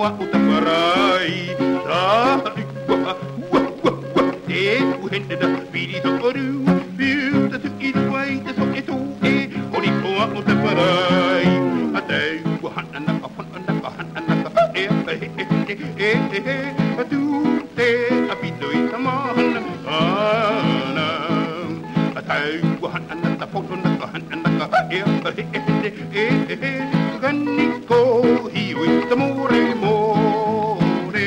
poa o taparai. E o hende da piri do oru, piu da tu i wai da so e tu e, ori poa o taparai. A tei o hananaka, e a tu te a pidoi tamahana, ana. A tei o hananaka, e ganiko hiwi tamore more.